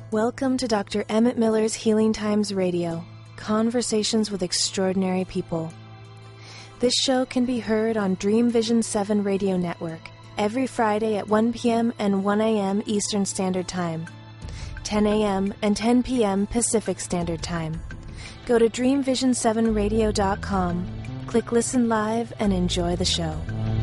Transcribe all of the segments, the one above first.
Welcome to Dr. Emmett Miller's Healing Times Radio, Conversations with Extraordinary People. This show can be heard on Dream Vision 7 Radio Network every Friday at 1 p.m. and 1 a.m. Eastern Standard Time, 10 a.m. and 10 p.m. Pacific Standard Time. Go to dreamvision7radio.com, click Listen Live, and enjoy the show.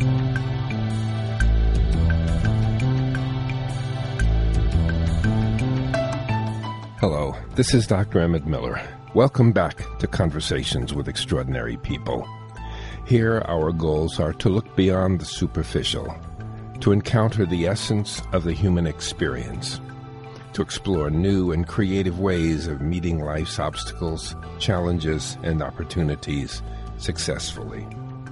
Hello, this is Dr. Emmett Miller. Welcome back to Conversations with Extraordinary People. Here, our goals are to look beyond the superficial, to encounter the essence of the human experience, to explore new and creative ways of meeting life's obstacles, challenges, and opportunities successfully.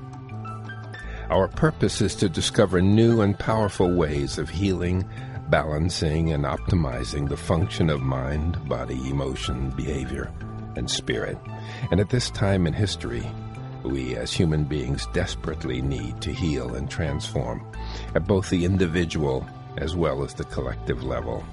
Our purpose is to discover new and powerful ways of healing, balancing, and optimizing the function of mind, body, emotion, behavior, and spirit. And at this time in history, we as human beings desperately need to heal and transform at both the individual as well as the collective level.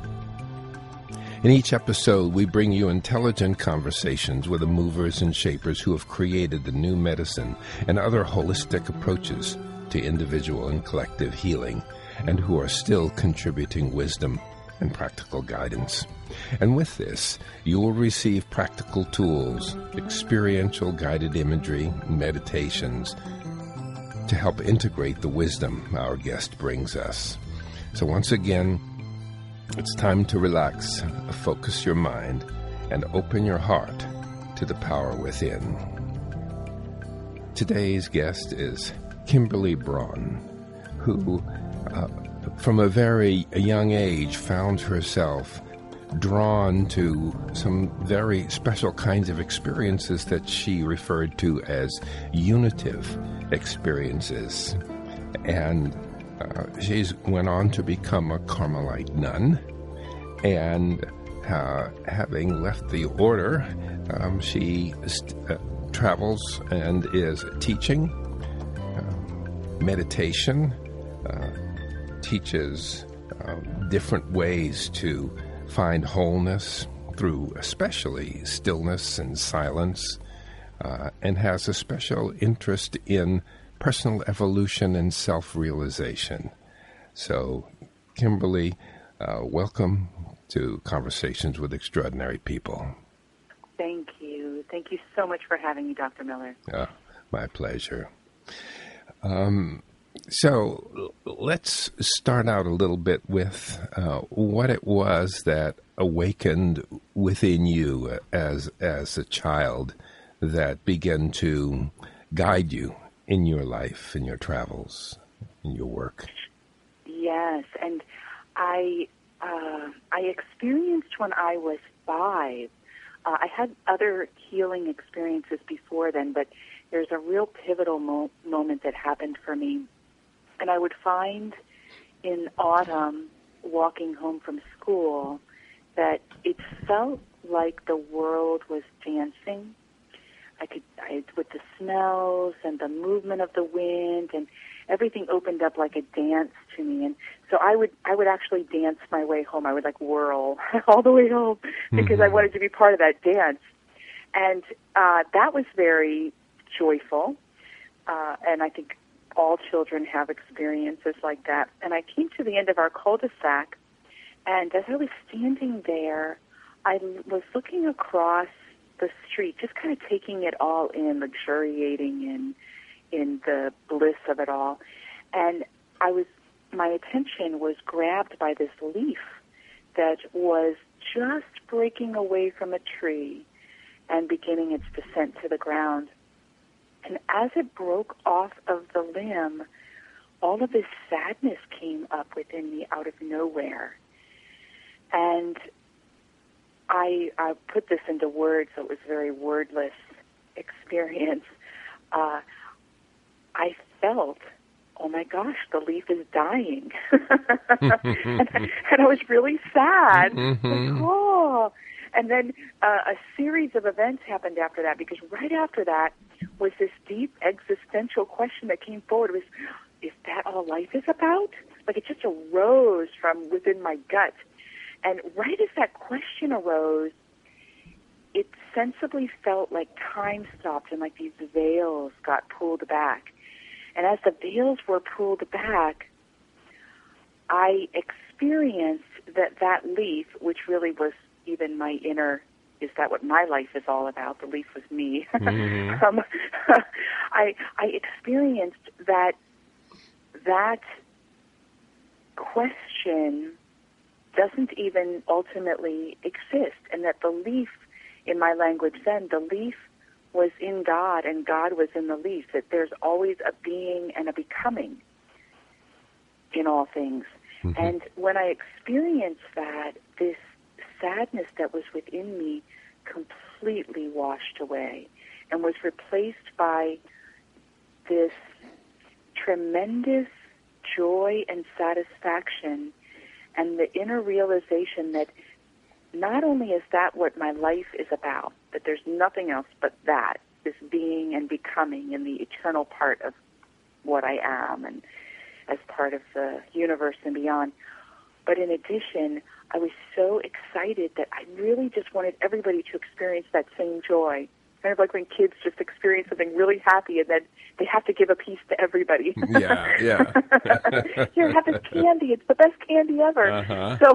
In each episode, we bring you intelligent conversations with the movers and shapers who have created the new medicine and other holistic approaches to individual and collective healing, and who are still contributing wisdom and practical guidance. And with this, you will receive practical tools, experiential guided imagery, meditations to help integrate the wisdom our guest brings us. So once again, it's time to relax, focus your mind, and open your heart to the power within. Today's guest is Kimberly Braun, who from a very young age found herself drawn to some very special kinds of experiences that she referred to as unitive experiences. And she went on to become a Carmelite nun, and having left the order, she travels and is teaching meditation, teaches different ways to find wholeness through especially stillness and silence, and has a special interest in personal evolution and self-realization. So, Kimberly, welcome to Conversations with Extraordinary People. Thank you. Thank you so much for having me, Dr. Miller. My pleasure. So let's start out a little bit with what it was that awakened within you as a child that began to guide you in your life, in your travels, in your work. Yes, and I experienced when I was 5. I had other healing experiences before then, but there's a real pivotal moment that happened for me. And I would find in autumn, walking home from school, that it felt like the world was dancing. With the smells and the movement of the wind, and everything opened up like a dance to me. And so I would actually dance my way home. I would whirl all the way home because I wanted to be part of that dance. And that was very joyful. And I think all children have experiences like that. And I came to the end of our cul-de-sac, and as I was standing there, I was looking across the street, just kind of taking it all in, luxuriating in the bliss of it all. And my attention was grabbed by this leaf that was just breaking away from a tree and beginning its descent to the ground. And as it broke off of the limb, all of this sadness came up within me out of nowhere. And I put this into words, so it was a very wordless experience. I felt, oh my gosh, the leaf is dying. and I was really sad. Oh. And then a series of events happened after that, because right after that was this deep existential question that came forward. It was, is that all life is about? Like, it just arose from within my gut. And right as that question arose, it sensibly felt like time stopped and like these veils got pulled back. And as the veils were pulled back, I experienced that leaf, which really was even my inner, is that what my life is all about? The leaf was me. Mm-hmm. I experienced that question doesn't even ultimately exist, and that the leaf, in my language then, the leaf was in God and God was in the leaf, that there's always a being and a becoming in all things. Mm-hmm. And when I experienced that, this sadness that was within me completely washed away and was replaced by this tremendous joy and satisfaction and the inner realization that not only is that what my life is about, that there's nothing else but that, this being and becoming and the eternal part of what I am and as part of the universe and beyond. But in addition, I was so excited that I really just wanted everybody to experience that same joy. Kind of like when kids just experience something really happy and then they have to give a piece to everybody. Yeah. Here, have this candy. It's the best candy ever. Uh-huh. So,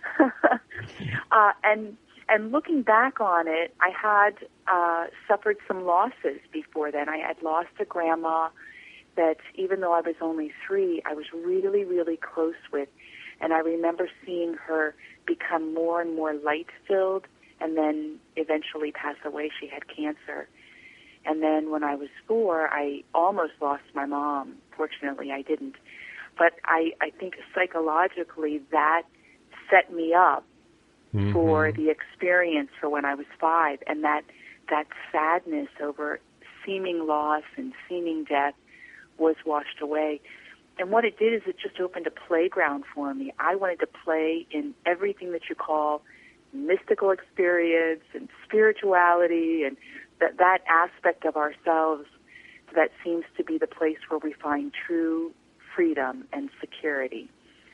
and looking back on it, I had suffered some losses before then. I had lost a grandma that even though I was only 3, I was really, really close with. And I remember seeing her become more and more light-filled and then eventually pass away. She had cancer. And then when I was 4, I almost lost my mom. Fortunately, I didn't. But I think psychologically that set me up mm-hmm. for the experience for when I was 5. And that sadness over seeming loss and seeming death was washed away. And what it did is it just opened a playground for me. I wanted to play in everything that you call mystical experience and spirituality and that aspect of ourselves that seems to be the place where we find true freedom and security.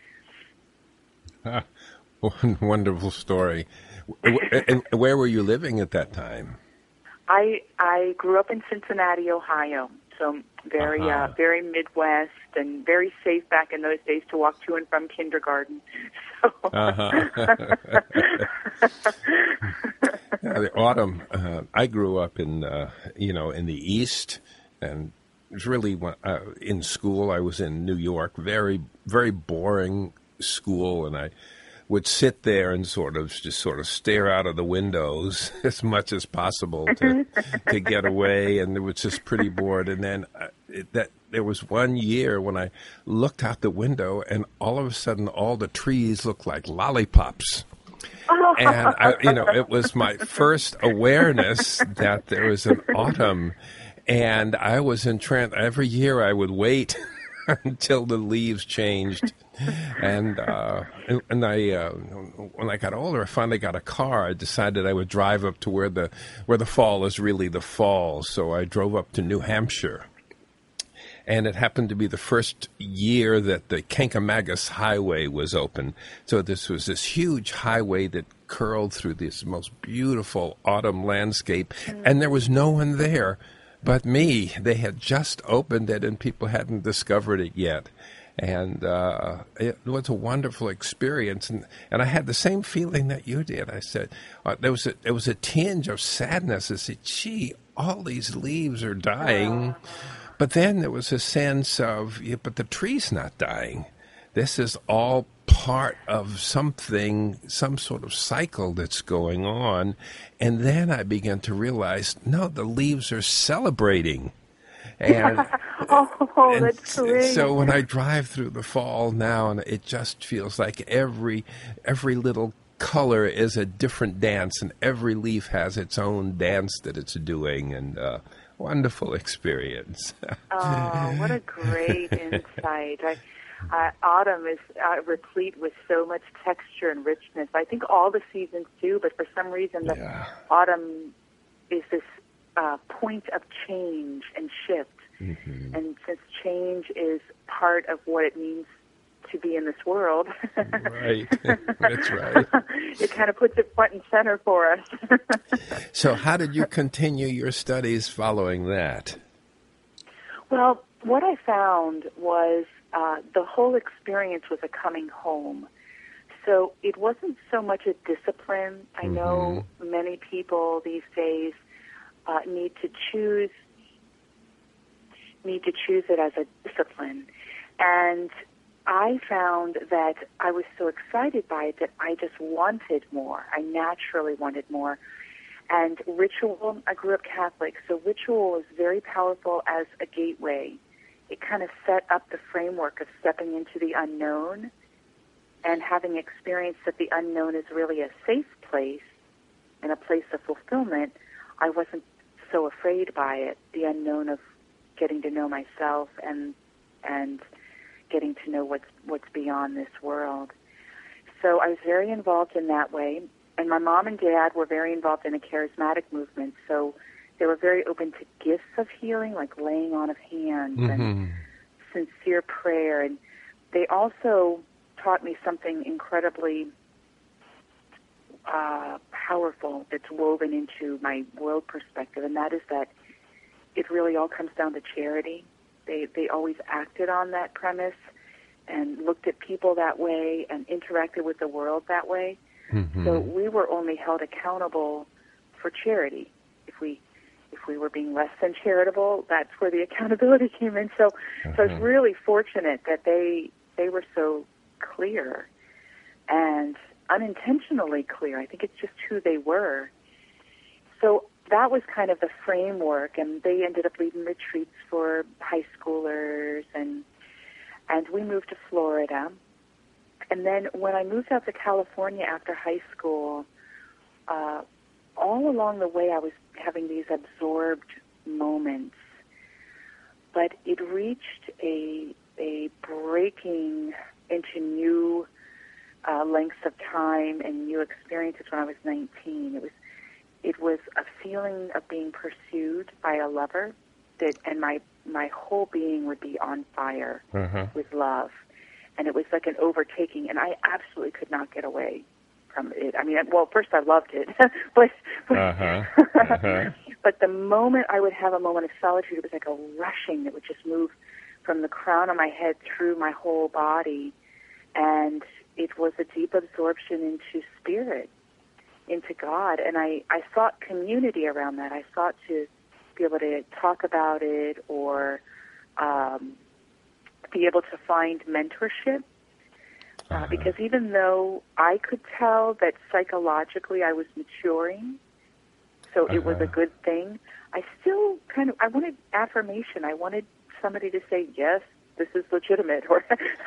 Wonderful story. And where were you living at that time? I grew up in Cincinnati, Ohio. So very, very Midwest and very safe back in those days to walk to and from kindergarten. So. The autumn. I grew up in, in the East, and it was really in school. I was in New York. Very, very boring school, and I would sit there and sort of stare out of the windows as much as possible to get away, and it was just pretty bored. And then there was one year when I looked out the window, and all of a sudden, all the trees looked like lollipops. And it was my first awareness that there was an autumn, and I was entranced. Every year, I would wait until the leaves changed. And I, when I got older, I finally got a car. I decided I would drive up to where the fall is really the fall. So I drove up to New Hampshire, and it happened to be the first year that the Kankamagus Highway was open. So this was this huge highway that curled through this most beautiful autumn landscape, and there was no one there but me. They had just opened it, and people hadn't discovered it yet. And it was a wonderful experience, and I had the same feeling that you did. I said there was a tinge of sadness. I said, "Gee, all these leaves are dying," but then there was a sense of, "But the tree's not dying. This is all part of something, some sort of cycle that's going on." And then I began to realize, no, the leaves are celebrating. And, that's great. So when I drive through the fall now, and it just feels like every little color is a different dance, and every leaf has its own dance that it's doing, and wonderful experience. Oh, what a great insight. Autumn is replete with so much texture and richness. I think all the seasons do, but for some reason the autumn is this point of change and shift. Mm-hmm. And since change is part of what it means to be in this world. Right. That's right. It kind of puts it front and center for us. So how did you continue your studies following that? Well, what I found was the whole experience was a coming home. So it wasn't so much a discipline. I know many people these days need to choose it as a discipline. And I found that I was so excited by it that I just wanted more. I naturally wanted more. And ritual, I grew up Catholic, so ritual was very powerful as a gateway. It kind of set up the framework of stepping into the unknown and having experienced that the unknown is really a safe place and a place of fulfillment. I wasn't so afraid by it, the unknown of getting to know myself and getting to know what's beyond this world. So I was very involved in that way. And my mom and dad were very involved in a charismatic movement, so they were very open to gifts of healing, like laying on of hands and sincere prayer. And they also taught me something incredibly powerful that's woven into my world perspective, and that is that it really all comes down to charity. They always acted on that premise and looked at people that way and interacted with the world that way. So we were only held accountable for charity. If we were being less than charitable, that's where the accountability came in. So I was really fortunate that they were so clear and unintentionally clear. I think it's just who they were. So that was kind of the framework, and they ended up leading retreats for high schoolers, and we moved to Florida. And then when I moved out to California after high school, all along the way I was having these absorbed moments. But it reached a breaking into new lengths of time and new experiences when I was 19. It was a feeling of being pursued by a lover, and my whole being would be on fire with love. And it was like an overtaking, and I absolutely could not get away from it. I mean, well, first I loved it, but the moment I would have a moment of solitude, it was like a rushing that would just move from the crown of my head through my whole body, and it was a deep absorption into spirit, into God, and I sought community around that. I sought to be able to talk about it or be able to find mentorship, because even though I could tell that psychologically I was maturing, so it was a good thing, I still I wanted affirmation. I wanted somebody to say, yes, this is legitimate. Or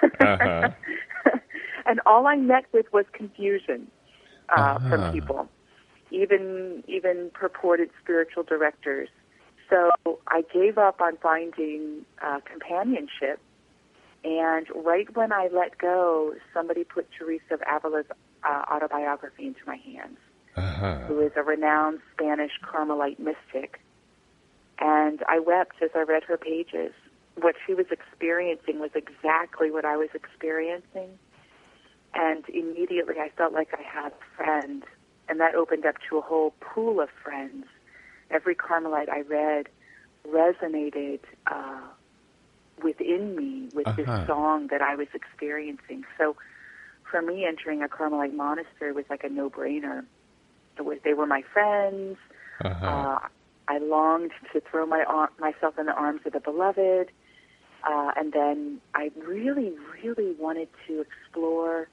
and all I met with was confusion from people, even purported spiritual directors. So I gave up on finding companionship. And right when I let go, somebody put Teresa of Avila's autobiography into my hands, who is a renowned Spanish Carmelite mystic. And I wept as I read her pages. What she was experiencing was exactly what I was experiencing. And immediately I felt like I had a friend. And that opened up to a whole pool of friends. Every Carmelite I read resonated within me with this song that I was experiencing. So for me, entering a Carmelite monastery was like a no-brainer. They were my friends. I longed to throw myself in the arms of the beloved. And then I really, really wanted to explore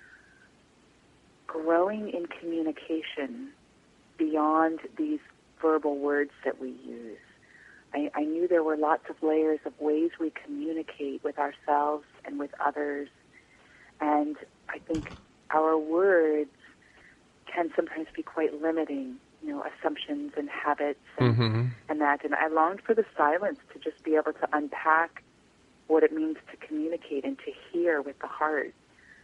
growing in communication beyond these verbal words that we use. I knew there were lots of layers of ways we communicate with ourselves and with others. And I think our words can sometimes be quite limiting, assumptions and habits and that. And I longed for the silence to just be able to unpack what it means to communicate and to hear with the heart.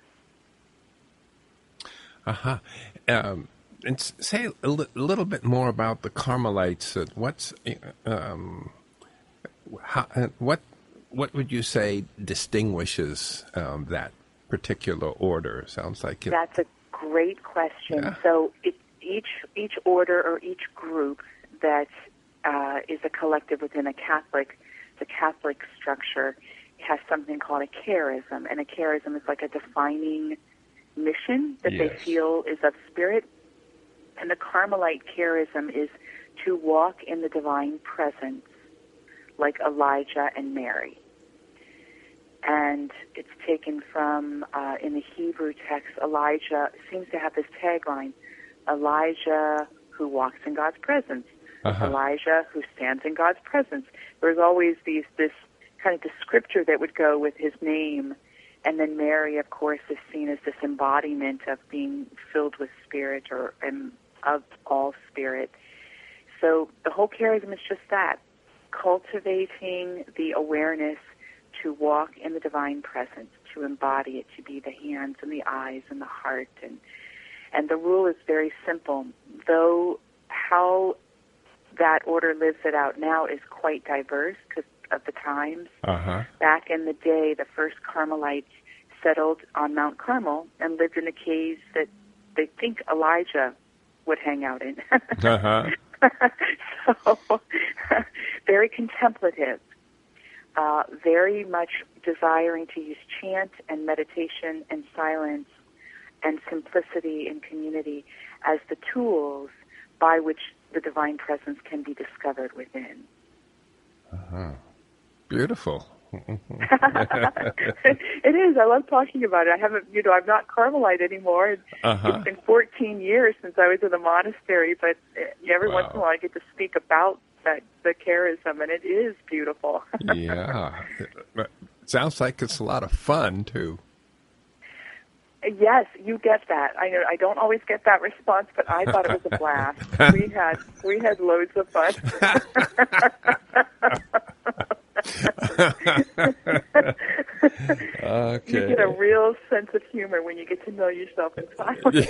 And say a little bit more about the Carmelites. What what would you say distinguishes that particular order? Sounds like it. That's a great question. Yeah. So each order or each group that is a collective within the Catholic structure has something called a charism, and a charism is like a defining mission that they feel is of spirit. And the Carmelite charism is to walk in the divine presence like Elijah and Mary. And it's taken from, in the Hebrew text, Elijah seems to have this tagline, Elijah who walks in God's presence, Elijah who stands in God's presence. There's always this kind of descriptor that would go with his name. And then Mary, of course, is seen as this embodiment of being filled with spirit and of all spirit. So the whole charism is just that, cultivating the awareness to walk in the divine presence, to embody it, to be the hands and the eyes and the heart. And the rule is very simple, though how that order lives it out now is quite diverse because of the times. Back in the day, the first Carmelites settled on Mount Carmel and lived in the caves that they think Elijah would hang out in. So, very contemplative, very much desiring to use chant and meditation and silence and simplicity and community as the tools by which the divine presence can be discovered within. Beautiful. It is. I love talking about it. I'm not Carmelite anymore. It's been 14 years since I was in the monastery, but every once in a while I get to speak about the charism, and it is beautiful. Yeah. It sounds like it's a lot of fun, too. Yes, you get that. I know I don't always get that response, but I thought it was a blast. We had loads of fun. Okay. You get a real sense of humor when you get to know yourself in silence.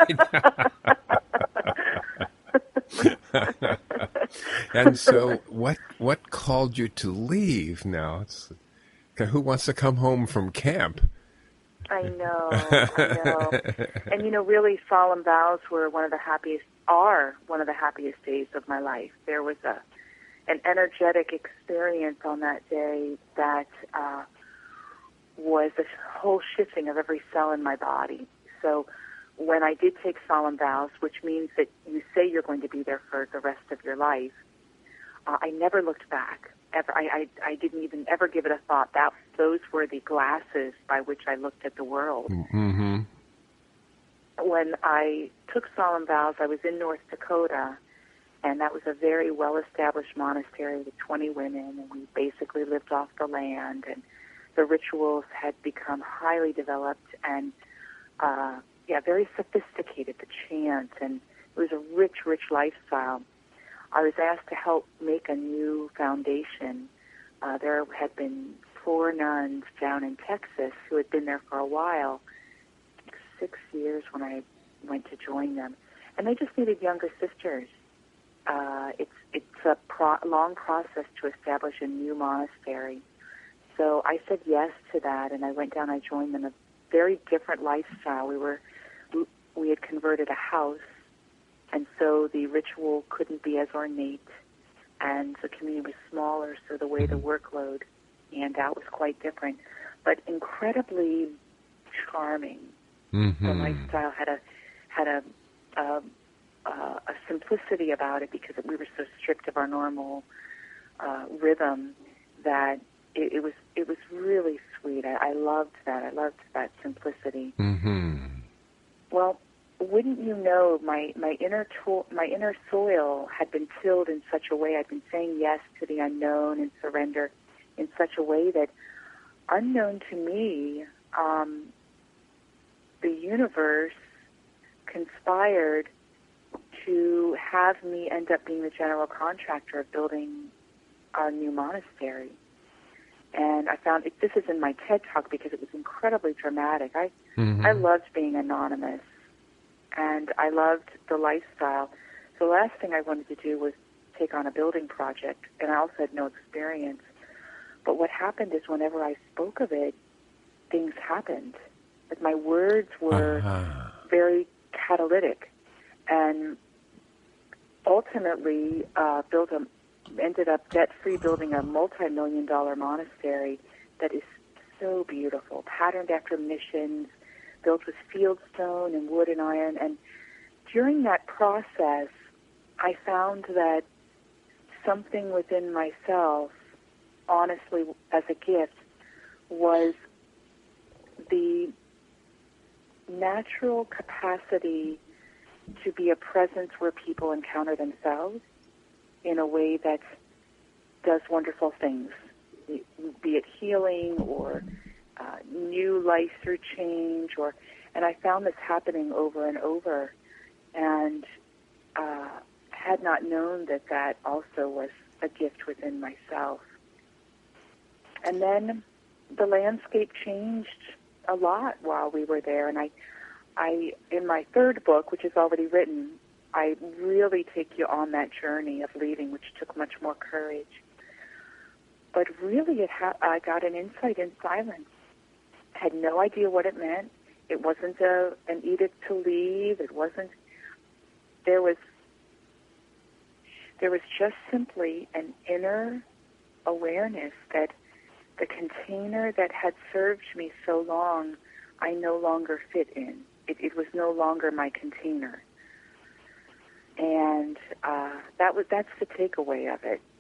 And so, what called you to leave now? Who wants to come home from camp? I know. And really, solemn vows were one of the happiest days of my life. There was an energetic experience on that day that was a whole shifting of every cell in my body. So when I did take solemn vows, which means that you say you're going to be there for the rest of your life, I never looked back. Ever, I didn't even ever give it a thought. Those were the glasses by which I looked at the world. Mm-hmm. When I took solemn vows, I was in North Dakota, and that was a very well-established monastery with 20 women, and we basically lived off the land, and the rituals had become highly developed and, very sophisticated, the chant, and it was a rich, rich lifestyle. I was asked to help make a new foundation. There had been 4 nuns down in Texas who had been there for a while, 6 years when I went to join them, and they just needed younger sisters. It's a long process to establish a new monastery. So I said yes to that, and I went down. I joined them. A very different lifestyle. We had converted a house, and so the ritual couldn't be as ornate, and the community was smaller, so the way the workload and out was quite different, but incredibly charming. Mm-hmm. The lifestyle had a simplicity about it because we were so stripped of our normal rhythm that it was really sweet. I loved that. I loved that simplicity. Mm-hmm. Well, wouldn't you know, my inner soil had been tilled in such a way. I'd been saying yes to the unknown and surrender in such a way that, unknown to me, the universe conspired to have me end up being the general contractor of building our new monastery. And I found this is in my TED Talk because it was incredibly dramatic. I loved being anonymous, and I loved the lifestyle. So the last thing I wanted to do was take on a building project, and I also had no experience. But what happened is whenever I spoke of it, things happened. Like my words were very catalytic, and ultimately ended up debt-free, building a multi-million-dollar monastery that is so beautiful, patterned after missions, built with fieldstone and wood and iron. And during that process, I found that something within myself, honestly, as a gift, was the natural capacity to be a presence where people encounter themselves in a way that does wonderful things, be it healing or new life through change, and I found this happening over and over, and had not known that also was a gift within myself. And then the landscape changed a lot while we were there, and I in my third book, which is already written, I really take you on that journey of leaving, which took much more courage. But really, I got an insight in silence. I had no idea what it meant. It wasn't an edict to leave. It wasn't. There was just simply an inner awareness that the container that had served me so long, I no longer fit in. It was no longer my container. And that's the takeaway of it.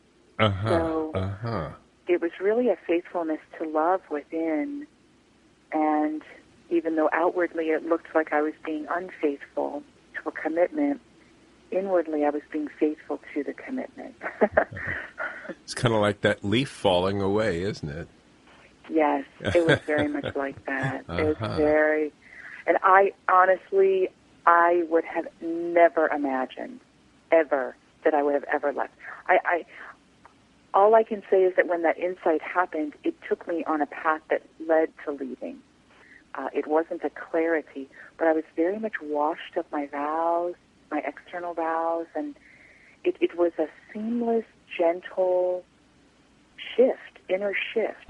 It was really a faithfulness to love within, and even though outwardly it looked like I was being unfaithful to a commitment, inwardly I was being faithful to the commitment. It's kind of like that leaf falling away, isn't it? Yes, it was very much like that. It was very, and I honestly, I would have never imagined, ever, that I would have ever left. All I can say is that when that insight happened, it took me on a path that led to leaving. It wasn't a clarity, but I was very much washed of my vows, my external vows, and it was a seamless, gentle shift, inner shift.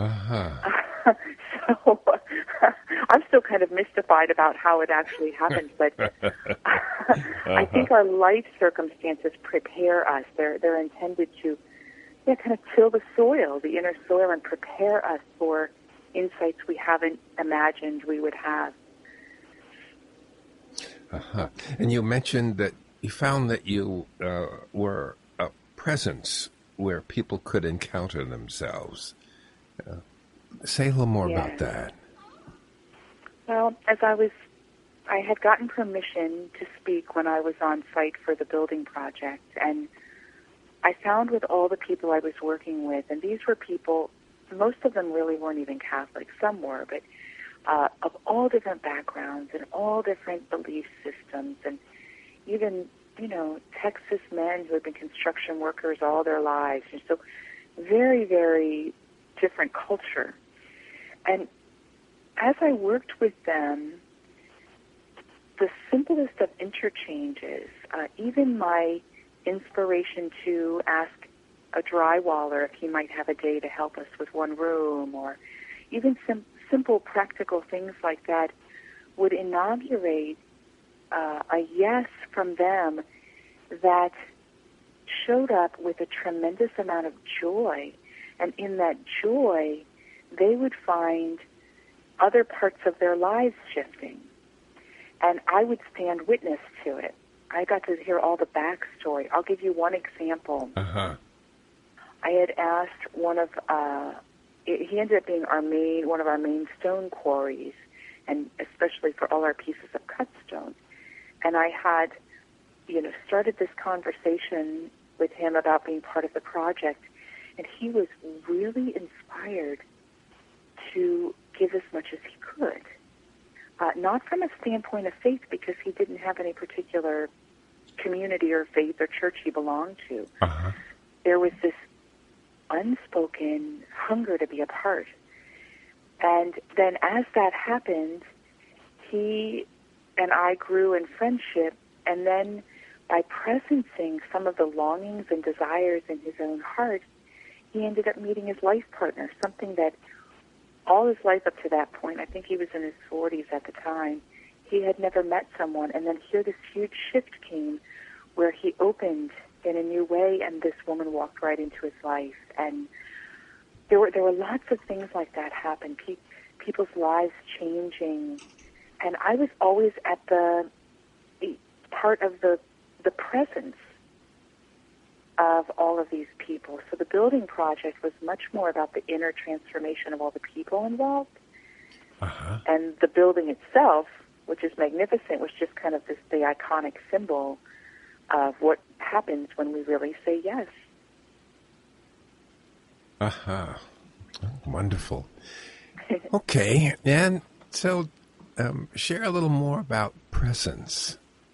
So I'm still kind of mystified about how it actually happened, but I think our life circumstances prepare us. They're intended to kind of till the soil, the inner soil, and prepare us for insights we haven't imagined we would have. And you mentioned that you found that you were a presence where people could encounter themselves. Say a little more about that. Well, I had gotten permission to speak when I was on site for the building project, and I found with all the people I was working with, and these were people, most of them really weren't even Catholic, some were, but of all different backgrounds and all different belief systems, and even, Texas men who had been construction workers all their lives, and so very, very different culture. And as I worked with them, the simplest of interchanges, even my inspiration to ask a drywaller if he might have a day to help us with one room, or even simple practical things like that, would inaugurate a yes from them that showed up with a tremendous amount of joy. And in that joy, they would find other parts of their lives shifting. And I would stand witness to it. I got to hear all the backstory. I'll give you one example. I had asked he ended up being one of our main stone quarries, and especially for all our pieces of cut stone. And I had, started this conversation with him about being part of the project, and he was really inspired to give as much as he could. Not from a standpoint of faith, because he didn't have any particular community or faith or church he belonged to. There was this unspoken hunger to be a part. And then as that happened, he and I grew in friendship, and then by presencing some of the longings and desires in his own heart, he ended up meeting his life partner, something that all his life up to that point, I think he was in his 40s at the time, he had never met someone. And then here this huge shift came where he opened in a new way, and this woman walked right into his life. And there were lots of things like that happen, people's lives changing. And I was always at the part of the presence of all of these people. So the building project was much more about the inner transformation of all the people involved. Uh-huh. And the building itself, which is magnificent, was just kind of the iconic symbol of what happens when we really say yes. Uh-huh. Wonderful. Okay, and so share a little more about presence.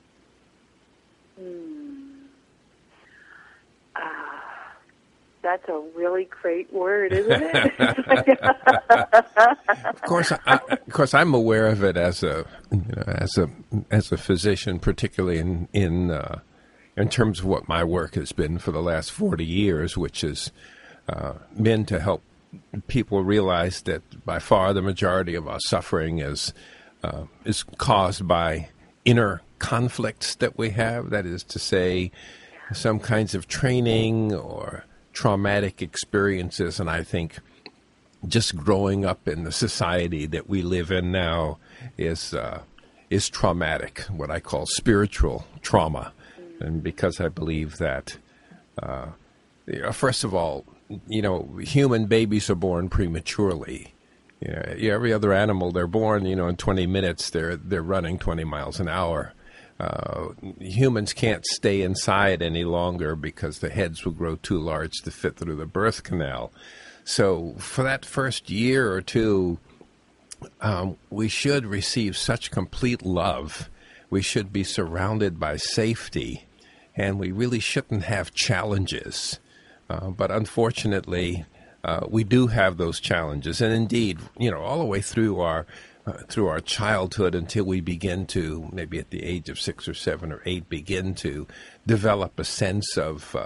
That's a really great word, isn't it? Of course, I'm aware of it as a physician, particularly in terms of what my work has been for the last 40 years, which has been to help people realize that by far the majority of our suffering is caused by inner conflicts that we have. That is to say, some kinds of training or traumatic experiences. And I think just growing up in the society that we live in now is traumatic, what I call spiritual trauma. And because I believe that, first of all, human babies are born prematurely. Every other animal, they're born, in 20 minutes, they're running 20 miles an hour. Humans can't stay inside any longer because the heads will grow too large to fit through the birth canal. So for that first year or two, we should receive such complete love. We should be surrounded by safety, and we really shouldn't have challenges. But unfortunately, we do have those challenges. And indeed, all the way through our childhood until we begin to, maybe at the age of 6 or 7 or 8, begin to develop a sense of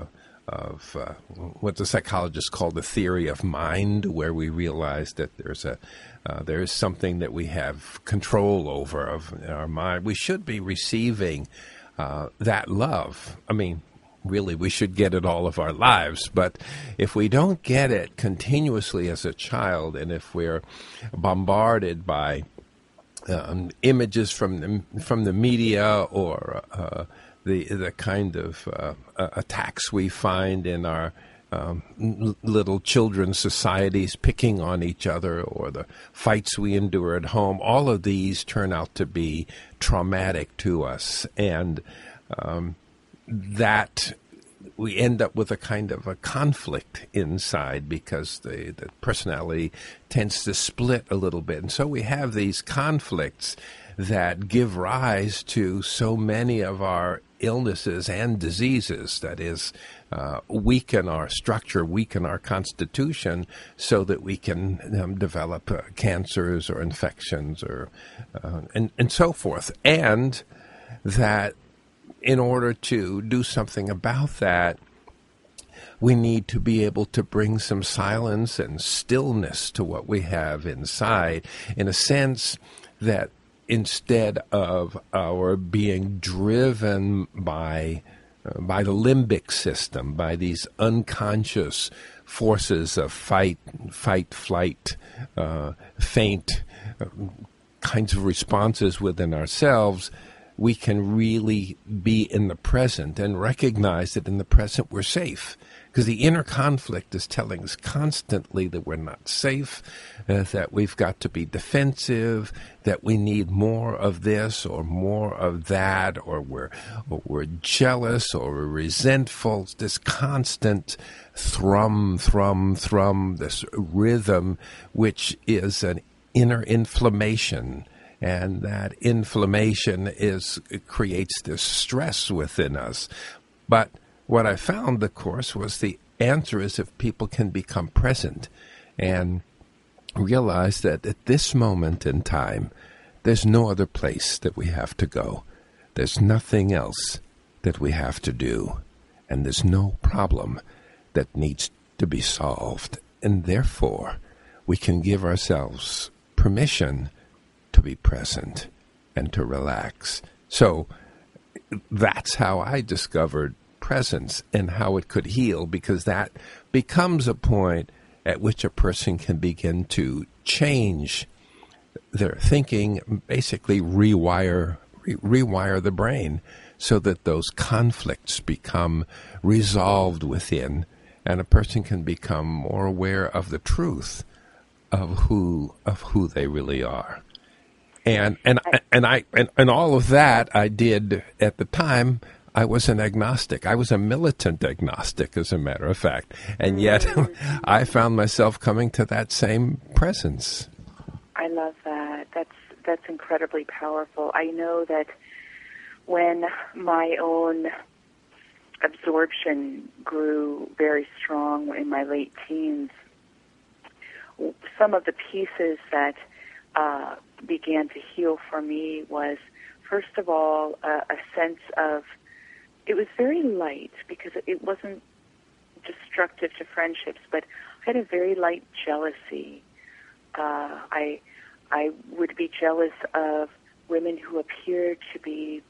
what the psychologists call the theory of mind, where we realize that there is something that we have control over of our mind. We should be receiving that love. I mean, really, we should get it all of our lives. But if we don't get it continuously as a child, and if we're bombarded by images from the media or the kind of attacks we find in our little children's societies, picking on each other, or the fights we endure at home, all of these turn out to be traumatic to us. And that we end up with a kind of a conflict inside because the personality tends to split a little bit. And so we have these conflicts that give rise to so many of our illnesses and diseases, that is, weaken our structure, weaken our constitution so that we can develop cancers or infections or and so forth. And that in order to do something about that, we need to be able to bring some silence and stillness to what we have inside, in a sense that instead of our being driven by the limbic system, by these unconscious forces of fight, flight, faint kinds of responses within ourselves, we can really be in the present and recognize that in the present we're safe. Because the inner conflict is telling us constantly that we're not safe, that we've got to be defensive, that we need more of this or more of that, or we're jealous or we're resentful. It's this constant thrum, this rhythm, which is an inner inflammation. And that inflammation creates this stress within us. But what I found, of course, was the answer is if people can become present and realize that at this moment in time, there's no other place that we have to go. There's nothing else that we have to do. And there's no problem that needs to be solved, and therefore we can give ourselves permission to be present and to relax. So that's how I discovered presence and how it could heal, because that becomes a point at which a person can begin to change their thinking, basically rewire the brain so that those conflicts become resolved within, and a person can become more aware of the truth of who they really are. And all of that I did at the time. I was an agnostic. I was a militant agnostic, as a matter of fact. And yet I found myself coming to that same presence. I love that. That's incredibly powerful. I know that when my own absorption grew very strong in my late teens, some of the pieces that began to heal for me was, first of all, a sense of, it was very light because it wasn't destructive to friendships, but I had a very light jealousy. I would be jealous of women who appeared to be,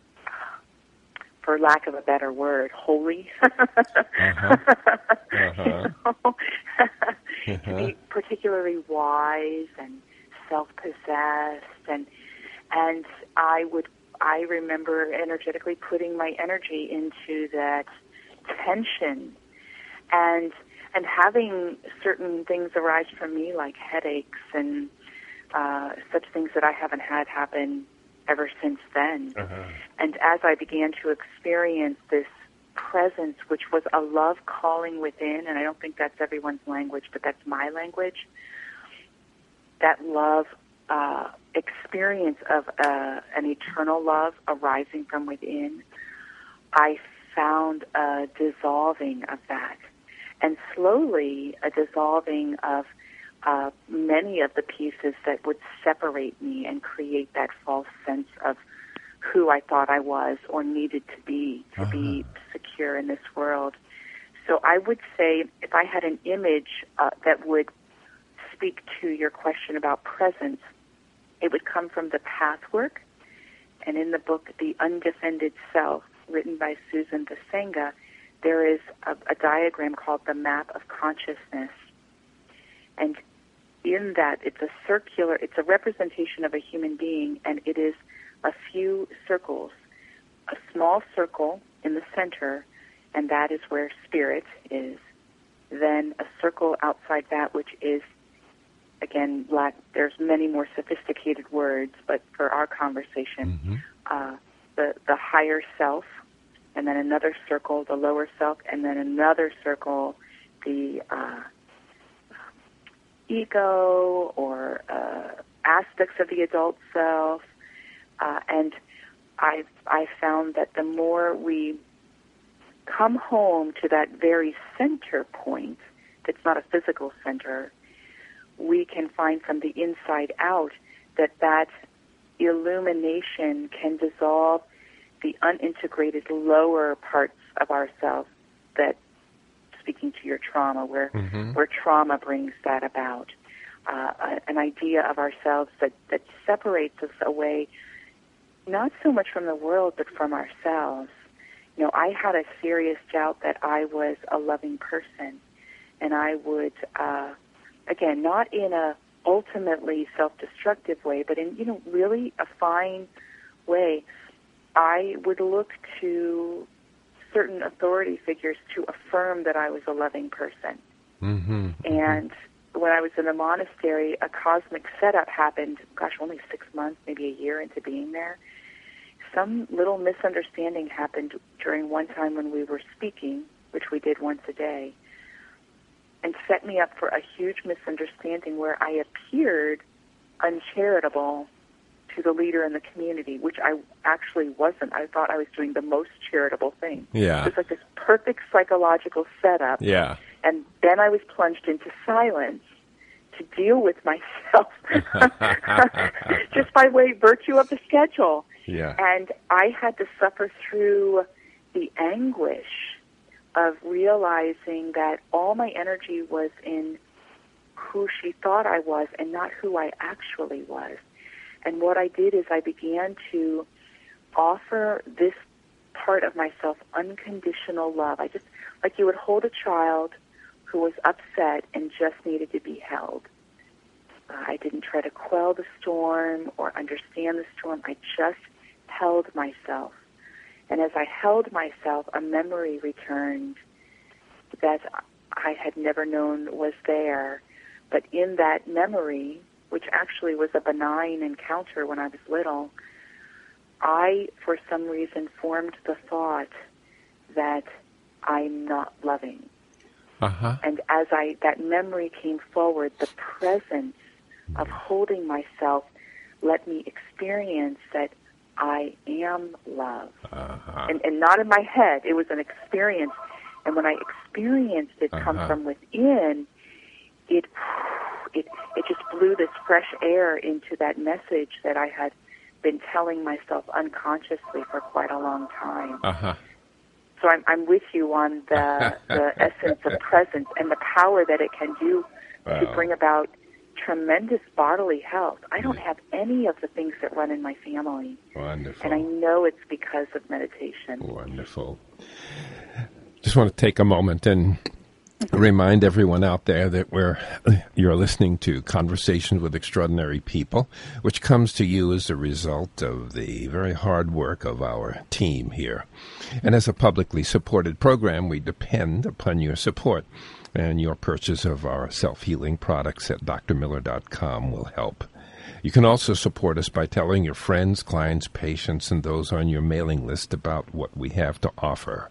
for lack of a better word, holy. To be particularly wise and self-possessed, and I remember energetically putting my energy into that tension, and having certain things arise from me, like headaches and such things that I haven't had happen ever since then. And as I began to experience this presence, which was a love calling within, and I don't think that's everyone's language, but that's my language, that love experience of an eternal love arising from within, I found a dissolving of that, and slowly a dissolving of many of the pieces that would separate me and create that false sense of who I thought I was or needed to be secure in this world. So I would say, if I had an image that would speak to your question about presence, it would come from the Pathwork, and in the book The Undefended Self, written by Susan Basenga, there is a diagram called the Map of Consciousness. And in that, it's a representation of a human being, and it is a few circles. A small circle in the center, and that is where spirit is. Then a circle outside that, which is, again, there's many more sophisticated words, but for our conversation, the higher self, and then another circle, the lower self, and then another circle, the ego or aspects of the adult self. And I found that the more we come home to that very center point, that's not a physical center, we can find from the inside out that illumination can dissolve the unintegrated lower parts of ourselves, that, speaking to your trauma, where trauma brings that about, an idea of ourselves that separates us away, not so much from the world, but from ourselves. You know, I had a serious doubt that I was a loving person, and I would, again, not in a ultimately self-destructive way, but in, really a fine way, I would look to certain authority figures to affirm that I was a loving person. And when I was in the monastery, a cosmic setup happened, only 6 months, maybe a year into being there. Some little misunderstanding happened during one time when we were speaking, which we did once a day, and set me up for a huge misunderstanding where I appeared uncharitable to the leader in the community, which I actually wasn't. I thought I was doing the most charitable thing. Yeah. It was like this perfect psychological setup. Yeah. And then I was plunged into silence to deal with myself just by virtue of the schedule. Yeah. And I had to suffer through the anguish of realizing that all my energy was in who she thought I was and not who I actually was. And what I did is I began to offer this part of myself unconditional love. I just, like you would hold a child who was upset and just needed to be held. I didn't try to quell the storm or understand the storm. I just held myself. And as I held myself, a memory returned that I had never known was there. But in that memory, which actually was a benign encounter when I was little, I, for some reason, formed the thought that I'm not loving. Uh-huh. And as that memory came forward, the presence of holding myself let me experience that I am love. Uh-huh. And not in my head. It was an experience. And when I experienced it come from within, it just blew this fresh air into that message that I had been telling myself unconsciously for quite a long time. Uh-huh. So I'm with you on the essence of presence and the power that it can do to bring about tremendous bodily health. I don't have any of the things that run in my family. Wonderful. And I know it's because of meditation. Wonderful. Just want to take a moment and remind everyone out there that you're listening to Conversations with Extraordinary People, which comes to you as a result of the very hard work of our team here. And as a publicly supported program, we depend upon your support, and your purchase of our self-healing products at drmiller.com will help. You can also support us by telling your friends, clients, patients, and those on your mailing list about what we have to offer.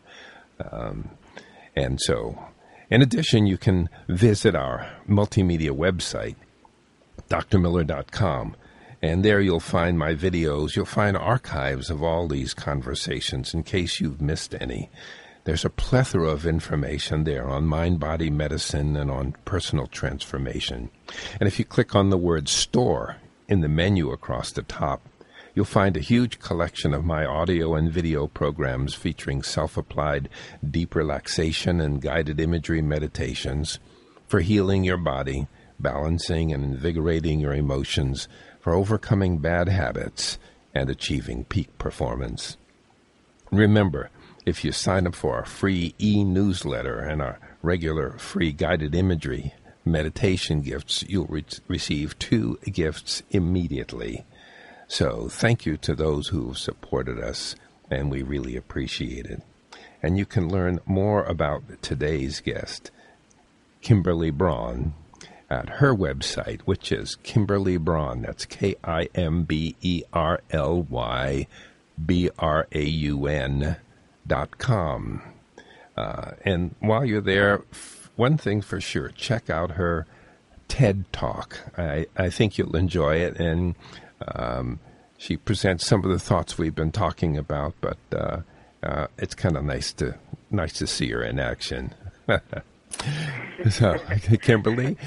And so, in addition, you can visit our multimedia website, drmiller.com, and there you'll find my videos. You'll find archives of all these conversations in case you've missed any. There's a plethora of information there on mind-body medicine and on personal transformation. And if you click on the word store in the menu across the top, you'll find a huge collection of my audio and video programs featuring self-applied deep relaxation and guided imagery meditations for healing your body, balancing and invigorating your emotions, for overcoming bad habits, and achieving peak performance. Remember, if you sign up for our free e-newsletter and our regular free guided imagery meditation gifts, you'll receive 2 gifts immediately. So thank you to those who have supported us, and we really appreciate it. And you can learn more about today's guest, Kimberly Braun, at her website, which is Kimberly Braun. That's KimberlyBraun.com. And while you're there, one thing for sure, check out her TED Talk. I think you'll enjoy it, and she presents some of the thoughts we've been talking about, but it's kind of nice to see her in action. So, Kimberly,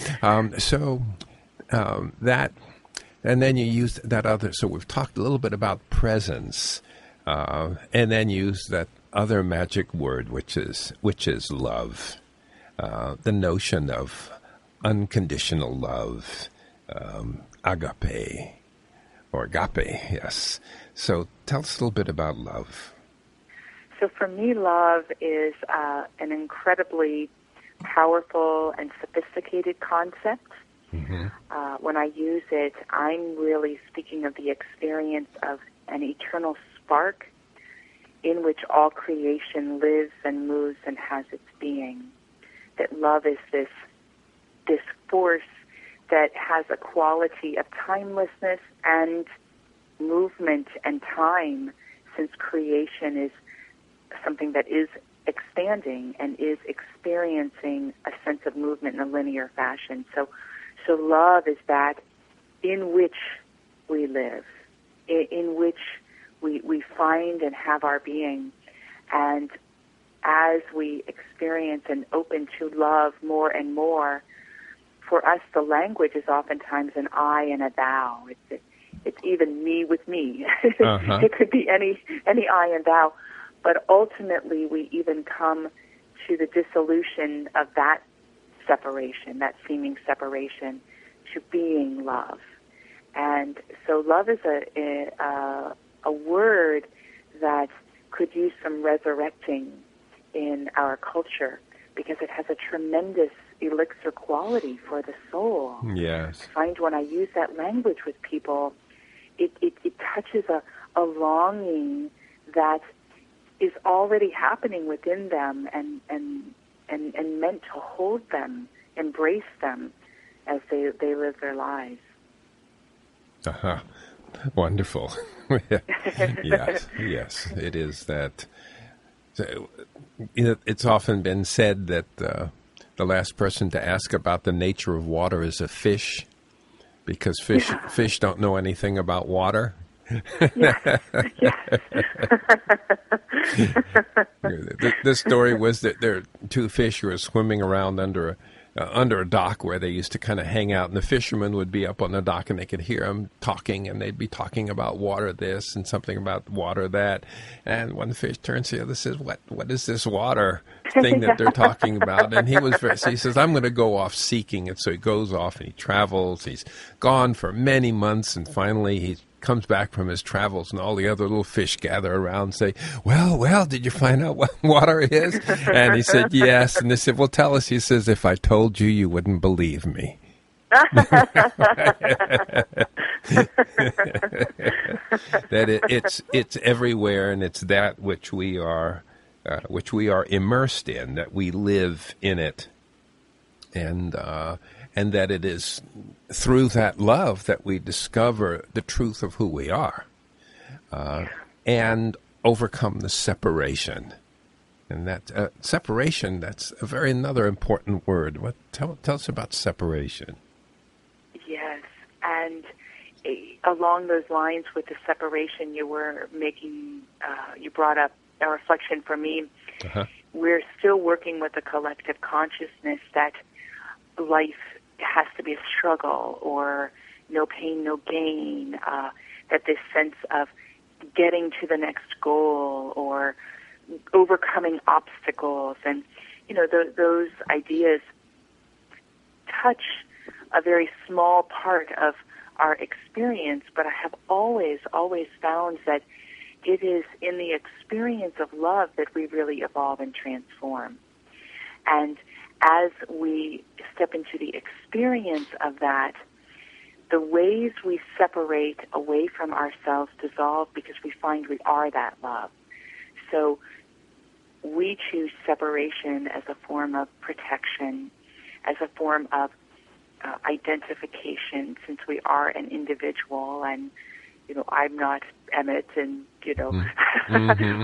that, and then you used that other. So we've talked a little bit about presence, and then used that other magic word, which is love. The notion of unconditional love, agape. Or agape, yes. So tell us a little bit about love. So for me, love is an incredibly powerful and sophisticated concept. Mm-hmm. When I use it, I'm really speaking of the experience of an eternal spark in which all creation lives and moves and has its being. That love is this force that has a quality of timelessness and movement and time, since creation is something that is expanding and is experiencing a sense of movement in a linear fashion. So love is that in which we live, in which we find and have our being. And as we experience and open to love more and more, for us, the language is oftentimes an I and a thou. It's even me with me. Uh-huh. It could be any I and thou. But ultimately, we even come to the dissolution of that separation, that seeming separation, to being love. And so love is a word that could use some resurrecting in our culture, because it has a tremendous elixir quality for the soul. Yes. I find when I use that language with people, it touches a longing that is already happening within them and meant to hold them, embrace them as they live their lives. Uh-huh. Wonderful. Yes, it is that. It's often been said that the last person to ask about the nature of water is a fish, because fish don't know anything about water. Yes. The story was that there are two fish who were swimming around under a dock where they used to kind of hang out, and the fishermen would be up on the dock and they could hear them talking, and they'd be talking about water this and something about water that. And one fish turns to the other and says, what is this water thing that they're talking about? And he says, I'm going to go off seeking it. So he goes off and he travels. He's gone for many months, and finally he comes back from his travels, and all the other little fish gather around and say, well, did you find out what water is? And he said, yes. And they said, well, tell us. He says, if I told you, you wouldn't believe me. That it's everywhere, and it's that which we are immersed in, that we live in it, and that it is through that love that we discover the truth of who we are, and overcome the separation. And that separation, that's another important word. Tell us about separation. Yes, and along those lines with the separation you were making, you brought up a reflection for me. Uh-huh. We're still working with a collective consciousness that life has to be a struggle, or no pain, no gain, that this sense of getting to the next goal or overcoming obstacles, and those ideas touch a very small part of our experience, but I have always found that it is in the experience of love that we really evolve and transform. And as we step into the experience of that, the ways we separate away from ourselves dissolve, because we find we are that love. So we choose separation as a form of protection, as a form of identification, since we are an individual, and I'm not Emmett, and mm-hmm.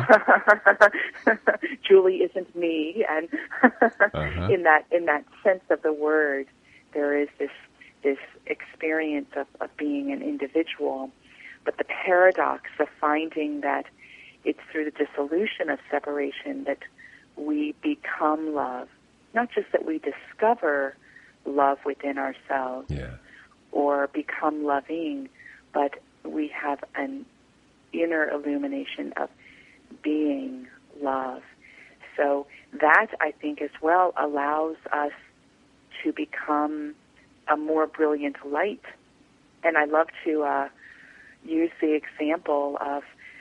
Julie isn't me, and uh-huh. in that sense of the word, there is this experience of being an individual, but the paradox of finding that it's through the dissolution of separation that we become love, not just that we discover love within ourselves, yeah, or become loving, but we have an inner illumination of being love. So that, I think, as well allows us to become a more brilliant light. And I love to use the example of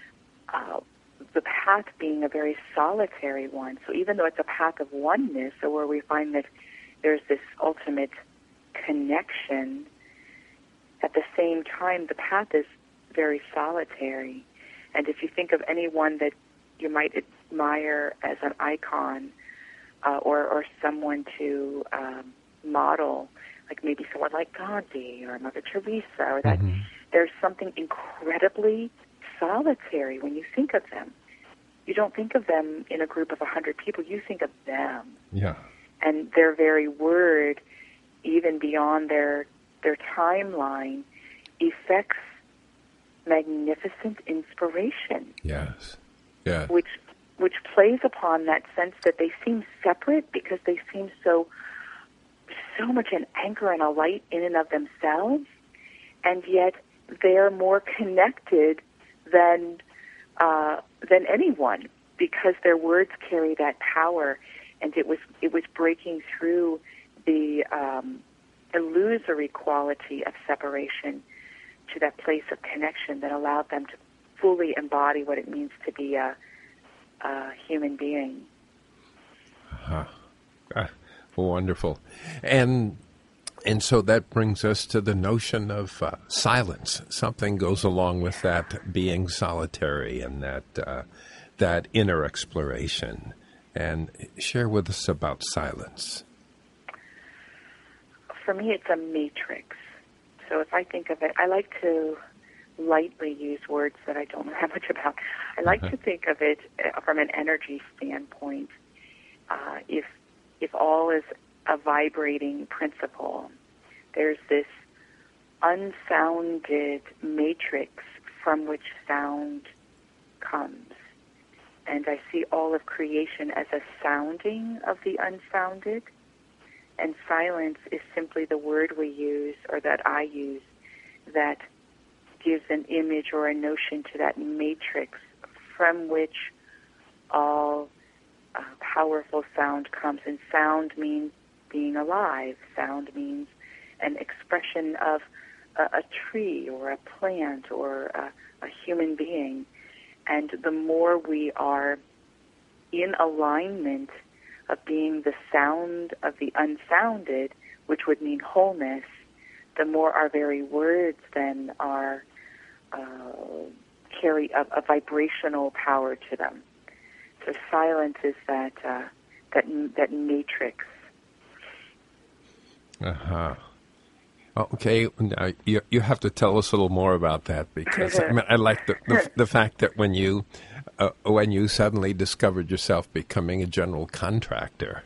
the path being a very solitary one. So even though it's a path of oneness, so where we find that there's this ultimate connection, at the same time, the path is very solitary. And if you think of anyone that you might admire as an icon, or someone to model, like maybe someone like Gandhi or Mother Teresa, or that, mm-hmm. there's something incredibly solitary when you think of them. You don't think of them in a group of 100 people. You think of them. Yeah. And their very word, even beyond their timeline, effects magnificent inspiration. Yes. Yeah. Which plays upon that sense that they seem separate because they seem so much an anchor and a light in and of themselves, and yet they're more connected than anyone, because their words carry that power. And it was breaking through the illusory quality of separation to that place of connection that allowed them to fully embody what it means to be a human being. Wonderful. And so that brings us to the notion of silence. Something goes along with that being solitary and that inner exploration. And share with us about silence. For me, it's a matrix. So if I think of it, I like to lightly use words that I don't know how much about. I like to think of it from an energy standpoint. If all is a vibrating principle, there's this unsounded matrix from which sound comes. And I see all of creation as a sounding of the unsounded. And silence is simply the word we use, or that I use, that gives an image or a notion to that matrix from which all powerful sound comes. And sound means being alive. Sound means an expression of a tree or a plant or a human being. And the more we are in alignment of being the sound of the unsounded, which would mean wholeness, the more our very words then are carry a vibrational power to them. So silence is that matrix. Okay, now you have to tell us a little more about that, because I like the fact that when you suddenly discovered yourself becoming a general contractor,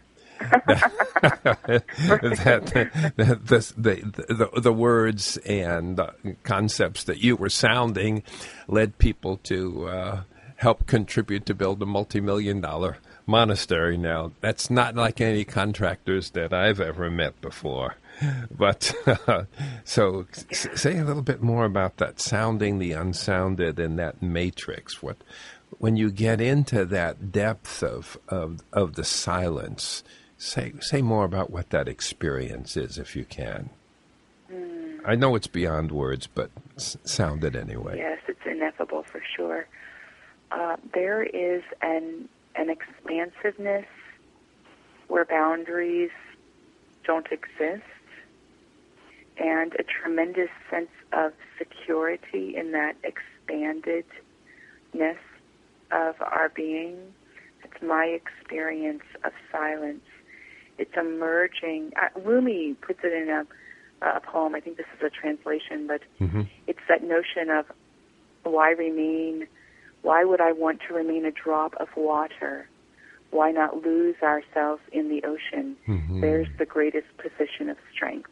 the words and concepts that you were sounding led people to help contribute to build a multi-million-dollar monastery. Now, that's not like any contractors that I've ever met before. But so say a little bit more about that sounding the unsounded and that matrix. When you get into that depth of the silence, say more about what that experience is, if you can. I know it's beyond words, but sound it anyway. Yes, it's ineffable for sure. There is an expansiveness where boundaries don't exist, and a tremendous sense of security in that expandedness of our being. It's my experience of silence. It's emerging. Rumi puts it in a poem. I think this is a translation, but it's that notion of why would I want to remain a drop of water? Why not lose ourselves in the ocean? There's the greatest position of strength.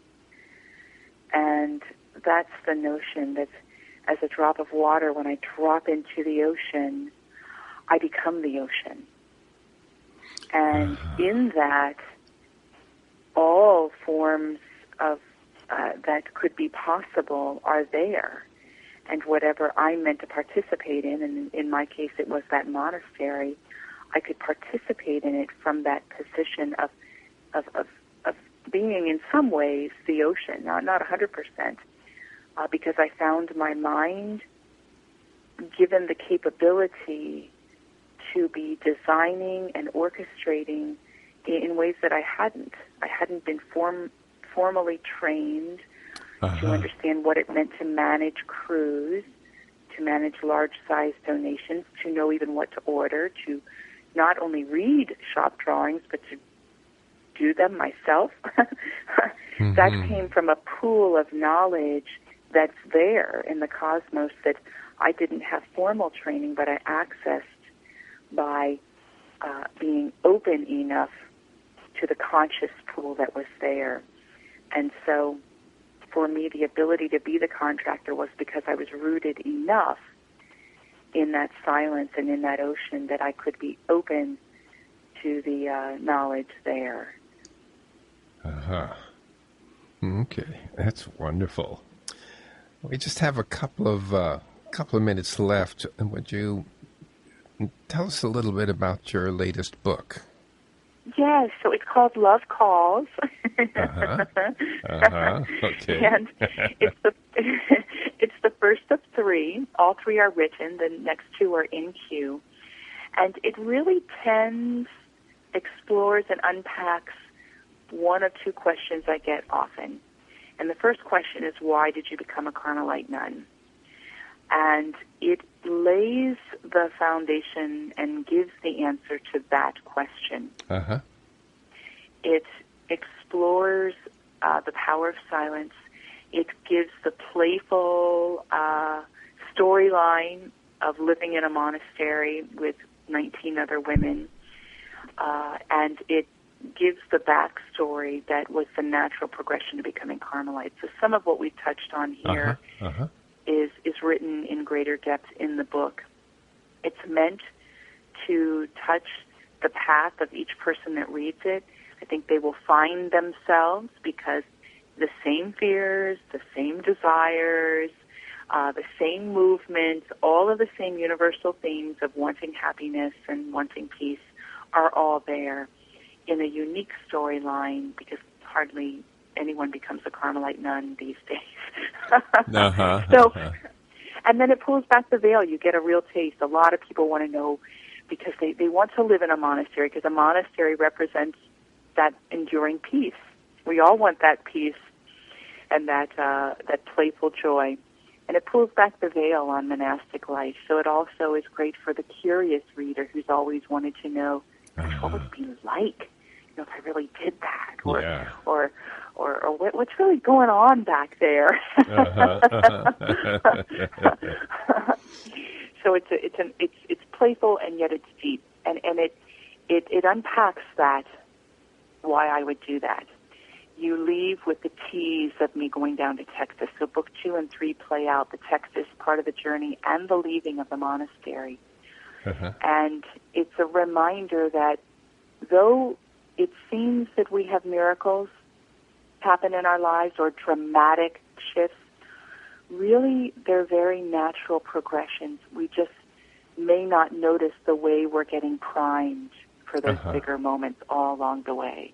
And that's the notion that as a drop of water, when I drop into the ocean, I become the ocean. And in that, all forms of that could be possible are there. And whatever I'm meant to participate in, and in my case it was that monastery, I could participate in it from that position of being in some ways the ocean, not 100%, because I found my mind given the capability to be designing and orchestrating in ways that I hadn't. I hadn't been formally trained to understand what it meant to manage crews, to manage large-sized donations, to know even what to order, to not only read shop drawings, but to do them myself. That came from a pool of knowledge that's there in the cosmos that I didn't have formal training, but I accessed by being open enough to the conscious pool that was there. And so for me, the ability to be the contractor was because I was rooted enough in that silence and in that ocean that I could be open to the knowledge there. Okay, that's wonderful. We just have a couple of minutes left. Would you tell us a little bit about your latest book? Yes, so it's called Love Calls. Okay. And it's the it's the first of three. All three are written. The next two are in queue. And it really explores and unpacks one of two questions I get often. And the first question is, why did you become a Carmelite nun? And it lays the foundation and gives the answer to that question. It explores the power of silence. It gives the playful storyline of living in a monastery with 19 other women. And it gives the backstory that was the natural progression to becoming Carmelite. So some of what we've touched on here is written in greater depth in the book. It's meant to touch the path of each person that reads it. I think they will find themselves because the same fears, the same desires, the same movements, all of the same universal themes of wanting happiness and wanting peace are all there in a unique storyline, because hardly anyone becomes a Carmelite nun these days. So, and then it pulls back the veil. You get a real taste. A lot of people want to know, because they want to live in a monastery, because a monastery represents that enduring peace. We all want that peace and that playful joy. And it pulls back the veil on monastic life. So it also is great for the curious reader who's always wanted to know, what would it be like, if I really did that, or what's really going on back there. So it's playful, and yet it's deep, and it unpacks that, why I would do that. You leave with the tease of me going down to Texas. So book 2 and 3 play out the Texas part of the journey and the leaving of the monastery. And it's a reminder that though it seems that we have miracles happen in our lives or dramatic shifts, really they're very natural progressions. We just may not notice the way we're getting primed for those bigger moments all along the way.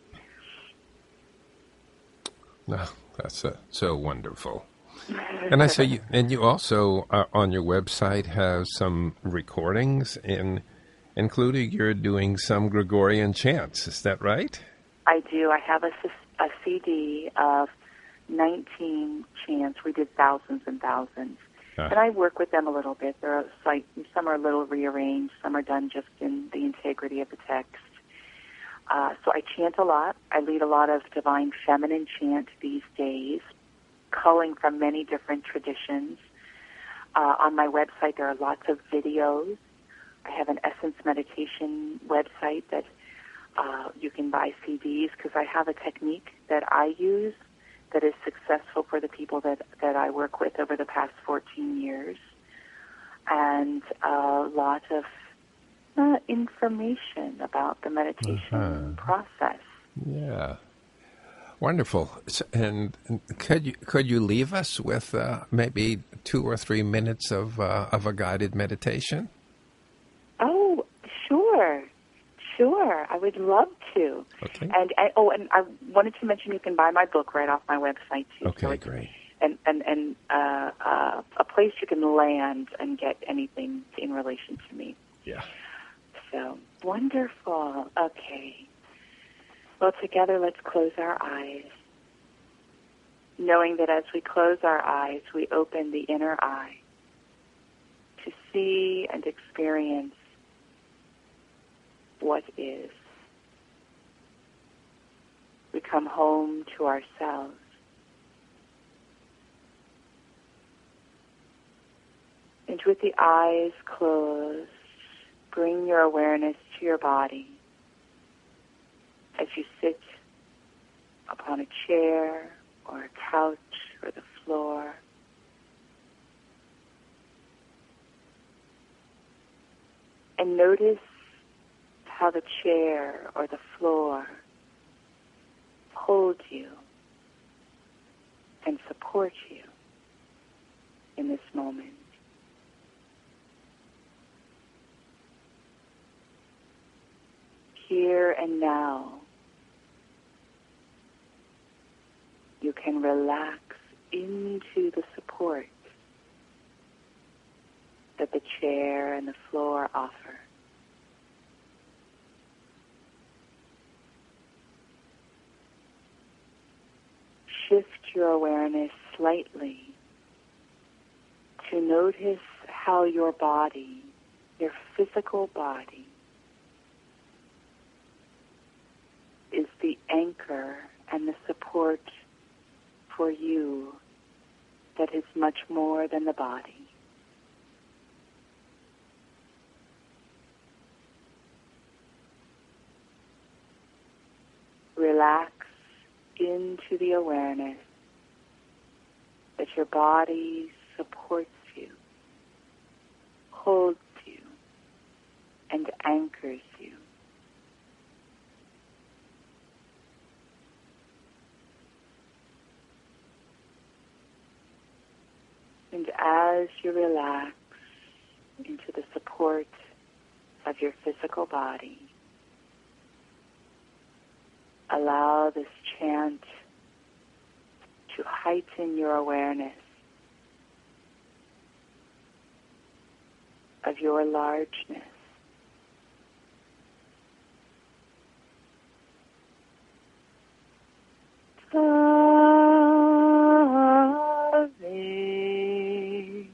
No, that's so wonderful. And I say, you also on your website have some recordings, including you're doing some Gregorian chants. Is that right? I do. I have a CD of 19 chants. We did thousands and thousands. And I work with them a little bit. Some are a little rearranged. Some are done just in the integrity of the text. So I chant a lot. I lead a lot of divine feminine chant these days, culling from many different traditions. On my website, there are lots of videos. I have an Essence Meditation website that you can buy CDs, because I have a technique that I use that is successful for the people that I work with over the past 14 years. And a lot of information about the meditation process. Yeah. Wonderful. And could you leave us with maybe 2 or 3 minutes of a guided meditation? Oh, sure. I would love to. Okay. And I wanted to mention you can buy my book right off my website too. Okay, so great. And a place you can land and get anything in relation to me. Yeah. So wonderful. Okay. Well, together, let's close our eyes, knowing that as we close our eyes, we open the inner eye to see and experience what is. We come home to ourselves. And with the eyes closed, bring your awareness to your body as you sit upon a chair or a couch or the floor. And notice how the chair or the floor hold you and support you in this moment. here and now, you can relax into the support that the chair and the floor offer. Shift your awareness slightly to notice how your body, your physical body, is the anchor and the support for you that is much more than the body. Relax into the awareness that your body supports you, holds you, and anchors you. And as you relax into the support of your physical body, allow this chant to heighten your awareness of your largeness. Ave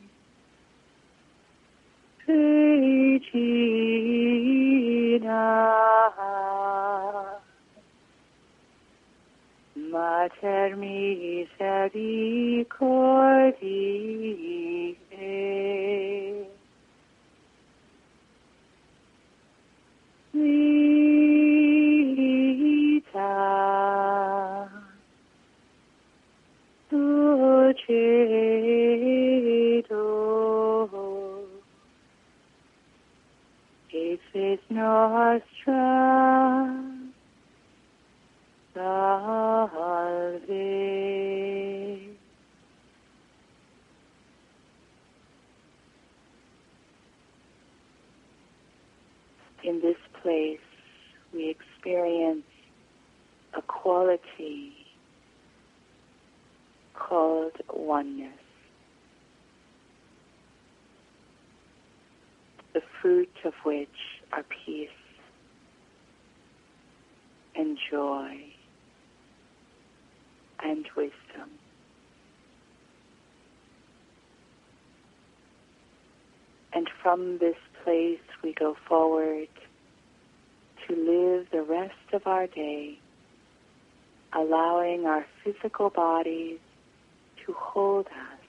Regina Mater misericordiae Vita Dulcedo et fes nostra salve. In this place, we experience a quality called oneness. The fruit of which are peace and joy and wisdom. And from this place we go forward to live the rest of our day, allowing our physical bodies to hold us,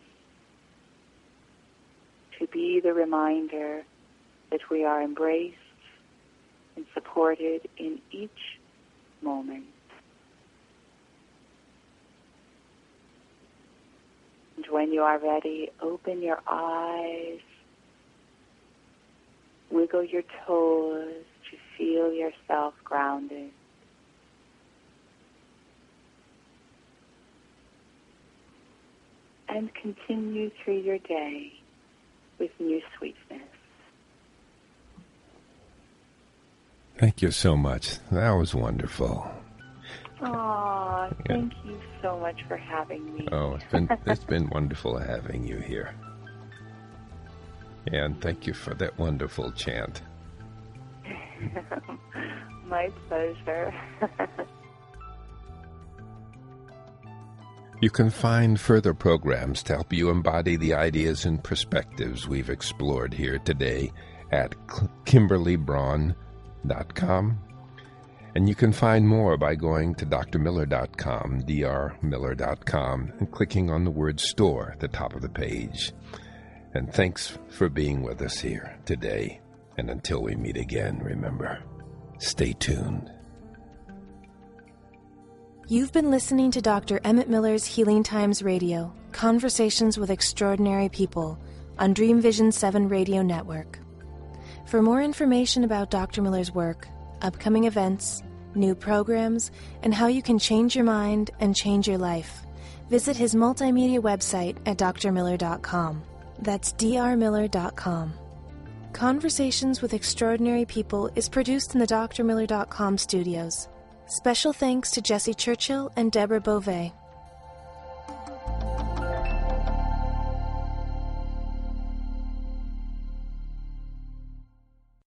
to be the reminder that we are embraced and supported in each moment. And when you are ready, open your eyes, wiggle your toes to feel yourself grounded. And continue through your day with new sweetness. Thank you so much. That was wonderful. Aw, thank you so much for having me. Oh, it's been wonderful having you here. And thank you for that wonderful chant. My pleasure. You can find further programs to help you embody the ideas and perspectives we've explored here today at KimberlyBraun.com. And you can find more by going to drmiller.com, drmiller.com, and clicking on the word store at the top of the page. And thanks for being with us here today. And until we meet again, remember, stay tuned. You've been listening to Dr. Emmett Miller's Healing Times Radio, Conversations with Extraordinary People on Dream Vision 7 Radio Network. For more information about Dr. Miller's work, upcoming events, new programs, and how you can change your mind and change your life, visit his multimedia website at drmiller.com. That's drmiller.com. Conversations with Extraordinary People is produced in the drmiller.com studios. Special thanks to Jesse Churchill and Deborah Beauvais.